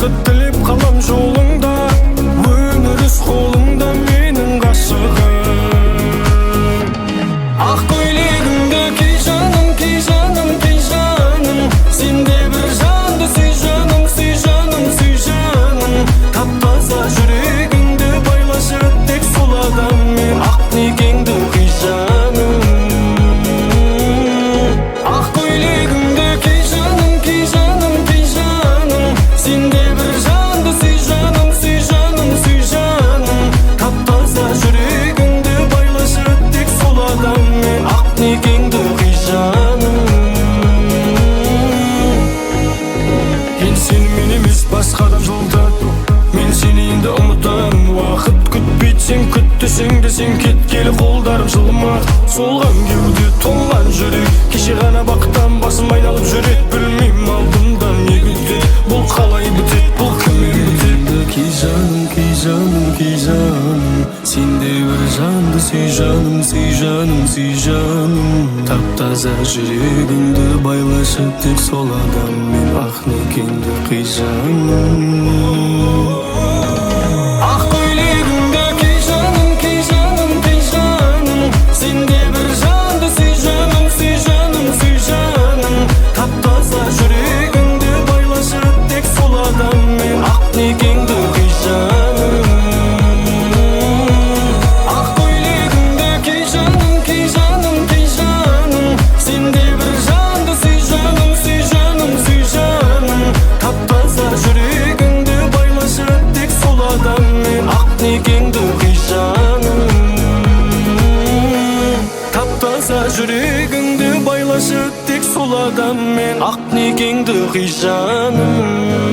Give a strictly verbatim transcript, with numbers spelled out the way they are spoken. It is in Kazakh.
бақыт тілеп қалам жолыңда, өмір өз қолыңда менің ғашығым. Ақ көйлегіңді ки жаным, ки жаным, ки жаным, сенде бір жанды сүй жаным, сүй жаным, сүй жаным. Тап-таза жүрегіңді байлашы тек сол адаммен, ақ некеңді қи жаным. Ақ көйлегіңді ки жаным, ки жаным, ки жаным, сенде бір жанды сүй жаным, сүй жаным, сүй жаным. Тап-таза жүрегіңді байлашы тек сол адаммен, ақ некеңді қи жаным. Енді сенімен емес басқада жолда, мен сені енді ұмытамын. Уақыт күтпейді, сен күт десең де сен кеткелі қолдарым жылымады. Солған кеуде толған жүрек, кеше ғана бақыттан басым айналып жүрек. Білмеймін алдымда не күтеді, бұл қалай бітеді, бұл кіммен бітеді. Ки жаным, ки жаным, ки жаным, сенде бір жанды сүй жаным, сүй жаным, сүй жаным. Тап-таза жүрегіңді байлашы тек сол адаммен, ақ некеңді қи жаным. Ақ көйлегіңді ки жаным, ки жаным, ки жаным, сенде бір жанды сүй жаным, сүй жаным, сүй жаным. Тап-таза жүрегіңді байлашы тек сол адаммен, ақ некеңді қи жаным. Ақ көйлегіңді ки жаным, ки жаным, ки жаным, сенде бір жанды сүй жаным, сүй жаным, сүй жаным. Тап-таза жүрегіңді байлашы тек сол адаммен, ақ некеңді қи жаным. Тап-таза жүрегіңді байлашы тек сол адаммен, ақ некеңді қи жаным.